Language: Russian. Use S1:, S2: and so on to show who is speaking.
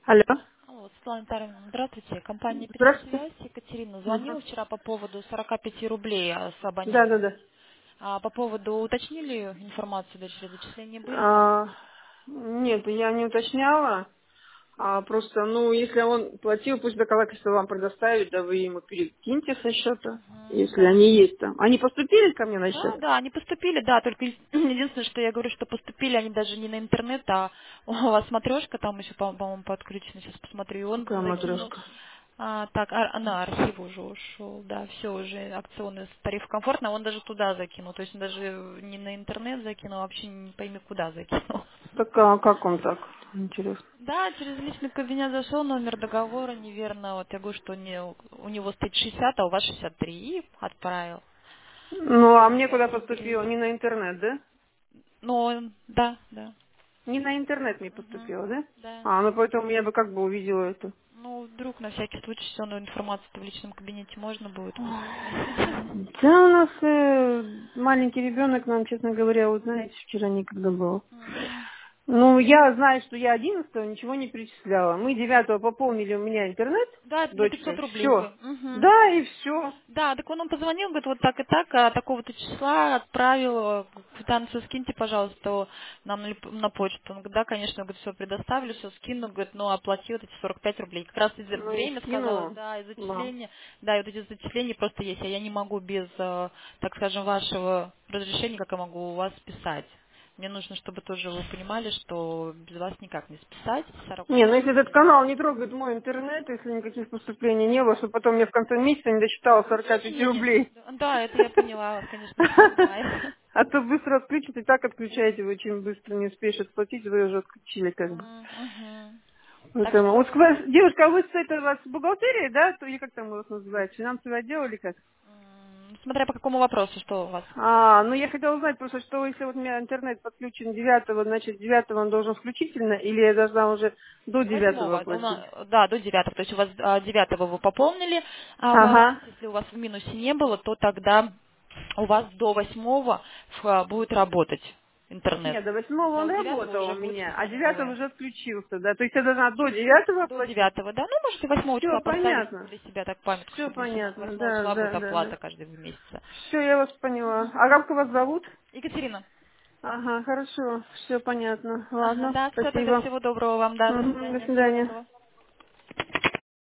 S1: Алло.
S2: Алло, Светлана Витальевна, здравствуйте. Компания
S1: Здравствуйте.
S2: «Пересвязь». Екатерина
S1: Мгм.
S2: звонила вчера по поводу 45 рублей с
S1: Да, да,
S2: абонента.
S1: да.
S2: По поводу уточнили информацию, дальше зачисления были там?
S1: А, нет, я не уточняла. Просто, если он платил, пусть доказательства вам предоставит, да вы ему перекиньте со счета,
S2: Мгм,
S1: если
S2: да.
S1: они есть там. Они поступили ко мне на
S2: Да,
S1: счет?
S2: да, они поступили, да, только единственное, что я говорю, что поступили они даже не на интернет, а у вас смотрешка там еще, по-моему, подключена, сейчас посмотрю, и он
S1: Какая
S2: закинул.
S1: матрешка?
S2: Так, на архив уже ушел, да, все уже акционный тариф комфортно, он даже туда закинул, то есть он даже не на интернет закинул, а вообще не пойми куда закинул.
S1: Так, а как он так? Интересно.
S2: Да, через личный кабинет зашел, номер договора неверно, вот я говорю, что у него стоит 60, а у вас 63, и отправил.
S1: Ну, а мне
S2: 45
S1: куда
S2: рублей.
S1: поступило? Не на интернет, да?
S2: Ну, да, да.
S1: Не на интернет мне
S2: Мгм.
S1: поступило, да?
S2: Да.
S1: Ну поэтому я бы как бы увидела это.
S2: Ну, вдруг на всякий случай все равно информацию в личном кабинете можно будет посмотреть.
S1: Да, у нас маленький ребенок, нам, честно говоря, вот знаете, вчера некогда было.
S2: Мгм.
S1: Ну, я знаю, что я 11-го ничего не перечисляла. Мы 9-го пополнили у меня интернет
S2: Да,
S1: с
S2: на 500
S1: дочкой.
S2: рублей
S1: Все.
S2: вы. Мгм.
S1: Да, и все.
S2: Да, так он нам позвонил, говорит, вот так и так, такого-то числа отправил, квитанцию скиньте, пожалуйста, нам на почту. Он говорит, да, конечно, говорит, все предоставлю, все скину, говорит, ну, оплати вот эти 45 рублей. Как раз
S1: Ну и
S2: время сказала,
S1: скинула
S2: да, и
S1: вам.
S2: зачисления, да, и вот эти зачисления просто есть, а я не могу без, так скажем, вашего разрешения, как я могу у вас списать. Мне нужно, чтобы тоже вы понимали, что без вас никак не списать.
S1: Не, ну
S2: 45
S1: если этот
S2: рублей.
S1: канал не трогает мой интернет, если никаких поступлений не было, чтобы потом мне в конце месяца не досчитала 45
S2: Не-не-не.
S1: рублей.
S2: Да, это я поняла вас, конечно, не понимаю.
S1: А то быстро отключат, и так отключаете, вы очень быстро не успеешь отплатить, вы уже отключили как бы.
S2: Мгм. Так
S1: Поэтому, вот
S2: что
S1: девушка, а вы с этой у вас бухгалтерии, да? Или как там у вас называется? Финансовый отдел или как?
S2: смотря по какому вопросу, что у вас.
S1: Ну я хотела узнать просто, что если вот у меня интернет подключен 9-го, значит 9-го он должен включительно, или я должна уже до 9-го
S2: Восьмого,
S1: оплатить?
S2: да, до 9, то есть у вас 9 вы пополнили баланс,
S1: Ага.
S2: если у вас в минусе не было, то тогда у вас до 8 будет работать интернет.
S1: Нет, до 8-го
S2: А
S1: он
S2: с 9
S1: работал у
S2: уже будет
S1: меня, а
S2: списание
S1: 9-го
S2: новое.
S1: уже отключился, да? То есть я должна до 9-го
S2: До
S1: оплатить?
S2: 9, да, ну можете 8
S1: Все
S2: числа поставить
S1: понятно.
S2: для себя так памятку,
S1: Все
S2: чтобы 8
S1: понятно,
S2: 8
S1: да,
S2: числа будет
S1: да, да, да.
S2: оплата каждого месяца.
S1: Все, я вас поняла. А как вас зовут?
S2: Екатерина.
S1: Ага, хорошо, все понятно.
S2: Ага,
S1: Ладно,
S2: да, все, тогда
S1: спасибо.
S2: всего доброго вам, да, до
S1: Мгм, до
S2: свидания, всего
S1: свидания.
S2: доброго.